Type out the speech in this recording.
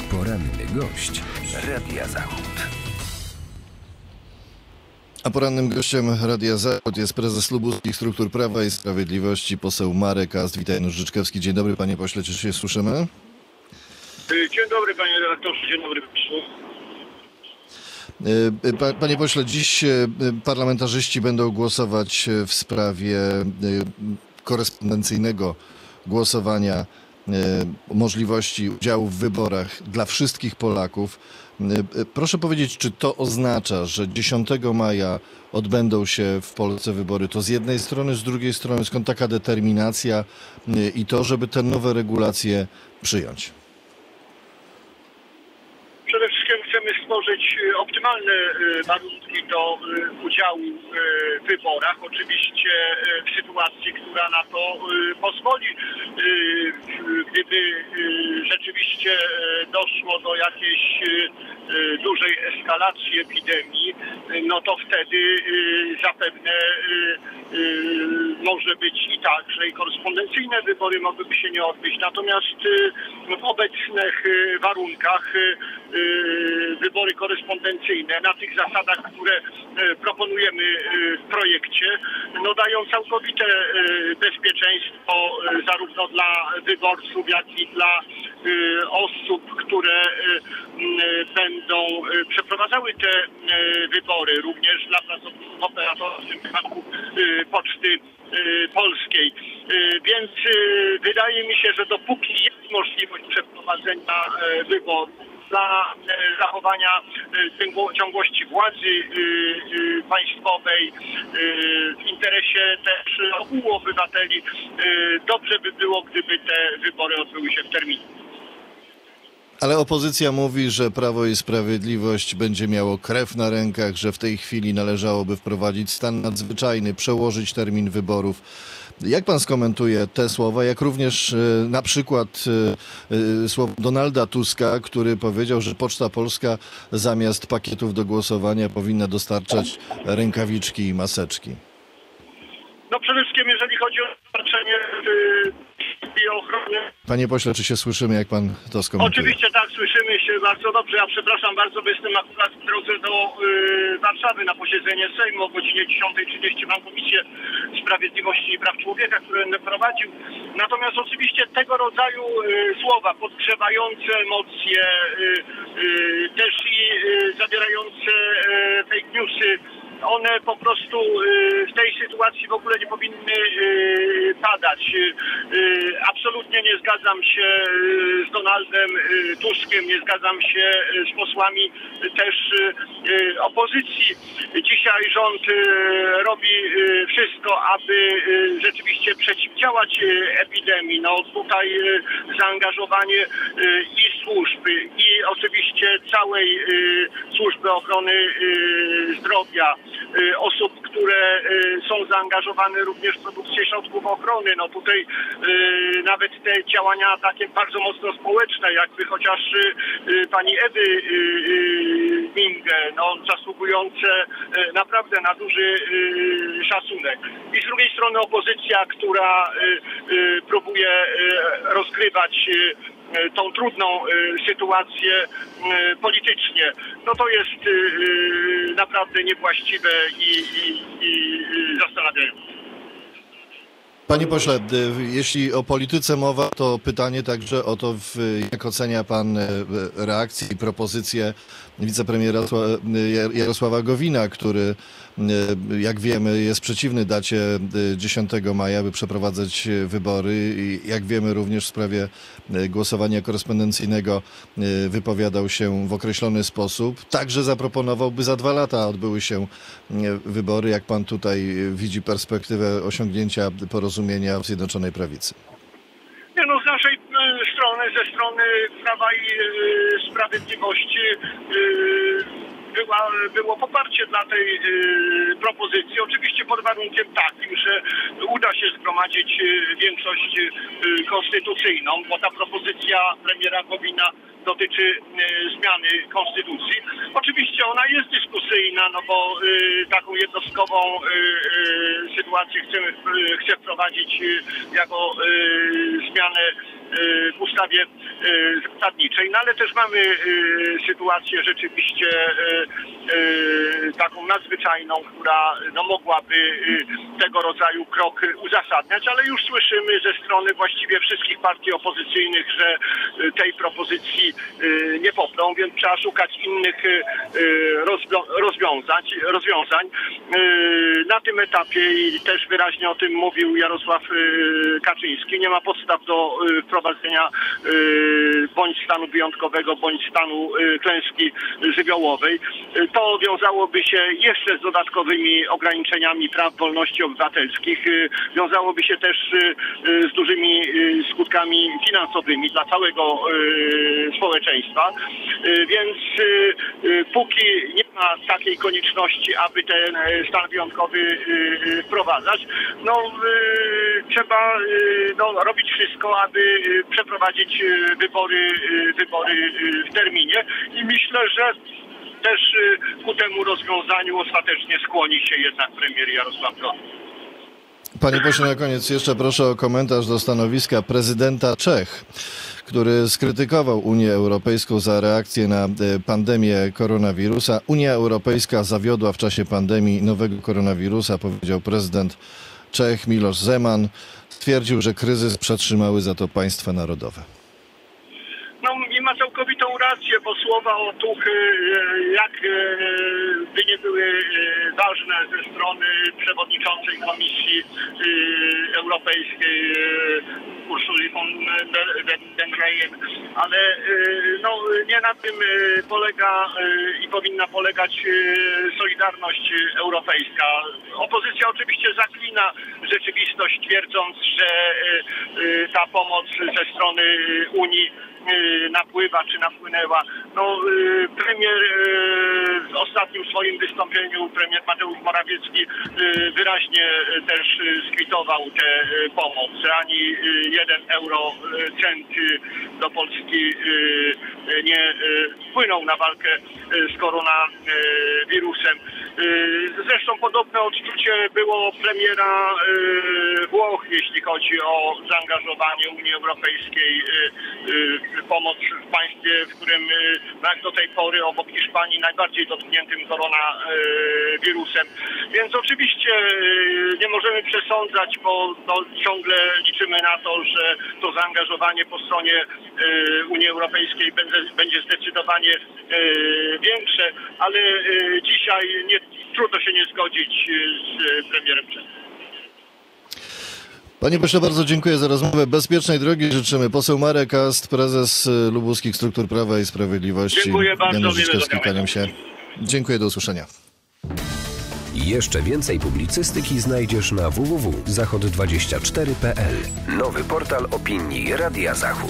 Poranny gość Radia Zachód. A porannym gościem Radia Zachód jest prezes Lubuskich Struktur Prawa i Sprawiedliwości, poseł Marek Ast. Witaj, Janusz Życzkowski. Dzień dobry, panie pośle, czy się słyszymy? Dzień dobry, panie redaktorze, dzień dobry państwu. Panie pośle, dziś parlamentarzyści będą głosować w sprawie korespondencyjnego głosowania, możliwości udziału w wyborach dla wszystkich Polaków. Proszę powiedzieć, czy to oznacza, że 10 maja odbędą się w Polsce wybory? To z jednej strony, z drugiej strony, skąd taka determinacja i to, żeby te nowe regulacje przyjąć? Przede wszystkim chcemy stworzyć optymalne warunki do udziału w wyborach. Oczywiście w sytuacji, która na to pozwoli. Gdyby rzeczywiście doszło do jakiejś dużej eskalacji epidemii, no to wtedy zapewne może być i tak, że i korespondencyjne wybory mogłyby się nie odbyć. Natomiast w obecnych warunkach wybory korespondencyjne na tych zasadach, które proponujemy w projekcie, no dają całkowite bezpieczeństwo zarówno dla wyborców, jak i dla osób, które będą przeprowadzały te wybory, również dla pracowników operatorów, w tym przypadku Poczty Polskiej. Więc wydaje mi się, że dopóki jest możliwość przeprowadzenia wyborów, dla zachowania ciągłości władzy państwowej w interesie też ogółu obywateli, dobrze by było, gdyby te wybory odbyły się w terminie. Ale opozycja mówi, że Prawo i Sprawiedliwość będzie miało krew na rękach, że w tej chwili należałoby wprowadzić stan nadzwyczajny, przełożyć termin wyborów. Jak pan skomentuje te słowa, jak również na przykład słowa Donalda Tuska, który powiedział, że Poczta Polska zamiast pakietów do głosowania powinna dostarczać rękawiczki i maseczki? No przede wszystkim, jeżeli chodzi o dostarczenie i ochronę. Panie pośle, czy się słyszymy, jak pan to skomentuje? Oczywiście tak, słyszymy się bardzo dobrze. Ja przepraszam bardzo, bo jestem akurat w drodze do Warszawy na posiedzenie Sejmu o godzinie 10:30. Mam Komisję Sprawiedliwości i Praw Człowieka, które będę prowadził. Natomiast oczywiście tego rodzaju słowa podgrzewające emocje, też i zawierające fake newsy, one po prostu w tej sytuacji w ogóle nie powinny padać. Absolutnie nie zgadzam się z Donaldem Tuskiem, nie zgadzam się z posłami też opozycji. Dzisiaj rząd robi wszystko, aby rzeczywiście przeciwdziałać epidemii. No tutaj zaangażowanie i służby, i oczywiście całej służby ochrony zdrowia, osób, które są zaangażowane również w produkcję środków ochrony. No tutaj nawet te działania takie bardzo mocno społeczne, jakby chociaż pani Ewy Minge, no zasługujące naprawdę na duży szacunek. I z drugiej strony opozycja, która próbuje rozgrywać tą trudną sytuację politycznie, no to jest naprawdę niewłaściwe i zastanawiające. Panie pośle, jeśli o polityce mowa, to pytanie także o to, jak ocenia pan reakcję i propozycję wicepremiera Jarosława Gowina, który, jak wiemy, jest przeciwny dacie 10 maja, by przeprowadzać wybory. I jak wiemy, również w sprawie głosowania korespondencyjnego wypowiadał się w określony sposób. Także zaproponował, by za 2 lata odbyły się wybory. Jak pan tutaj widzi perspektywę osiągnięcia porozumienia w Zjednoczonej Prawicy? Nie, no z naszej strony, ze strony Prawa i Sprawiedliwości było poparcie dla tej propozycji. Oczywiście pod warunkiem takim, że uda się zgromadzić większość konstytucyjną, bo ta propozycja premiera Gowina dotyczy zmiany konstytucji. Oczywiście ona jest dyskusyjna, no bo taką jednostkową sytuację chce wprowadzić jako zmianę w ustawie zasadniczej. No ale też mamy sytuację rzeczywiście taką nadzwyczajną, która no, mogłaby tego rodzaju krok uzasadniać, ale już słyszymy ze strony właściwie wszystkich partii opozycyjnych, że tej propozycji nie poprą, więc trzeba szukać innych rozwiązań. Na tym etapie i też wyraźnie o tym mówił Jarosław Kaczyński, nie ma podstaw do wprowadzenia bądź stanu wyjątkowego, bądź stanu klęski żywiołowej. To wiązałoby się jeszcze z dodatkowymi ograniczeniami praw, wolności obywatelskich. Wiązałoby się też z dużymi skutkami finansowymi dla całego społeczeństwa. Więc póki nie ma takiej konieczności, aby ten stan wyjątkowy wprowadzać, no trzeba robić wszystko, aby przeprowadzić wybory w terminie i myślę, że też ku temu rozwiązaniu ostatecznie skłoni się jednak premier Jarosław Gowin. Panie pośle, na koniec jeszcze proszę o komentarz do stanowiska prezydenta Czech, który skrytykował Unię Europejską za reakcję na pandemię koronawirusa. Unia Europejska zawiodła w czasie pandemii nowego koronawirusa, powiedział prezydent Czech Miloš Zeman. Stwierdził, że kryzys przetrzymały za to państwa narodowe. No i ma całkowitą rację, bo słowa otuchy, jakby nie były ważne ze strony przewodniczącej Komisji Europejskiej Ursuli von der Leyen, ale no, nie na tym polega i powinna polegać solidarność europejska. Opozycja oczywiście zaklina rzeczywistość, twierdząc, że ta pomoc ze strony Unii napływa czy napłynęła. No, premier w ostatnim swoim wystąpieniu, premier Mateusz Morawiecki wyraźnie też skwitował tę pomoc. Ani 1 eurocent do Polski nie wpłynął na walkę z koronawirusem. Zresztą podobne odczucie było premiera Włoch, jeśli chodzi o zaangażowanie Unii Europejskiej w pomoc w państwie, w którym jak do tej pory obok Hiszpanii najbardziej dotkniętym koronawirusem. Więc oczywiście nie możemy przesądzać, bo ciągle liczymy na to, że to zaangażowanie po stronie Unii Europejskiej będzie zdecydowanie większe, ale dzisiaj trudno się nie zgodzić z premierem Czech. Panie pośle, bardzo dziękuję za rozmowę. Bezpiecznej drogi życzymy. Poseł Marek Ast, prezes Lubuskich Struktur Prawa i Sprawiedliwości. Dziękuję bardzo. Kłaniam się. Dziękuję, do usłyszenia. Jeszcze więcej publicystyki znajdziesz na www.zachod24.pl. Nowy portal opinii Radia Zachód.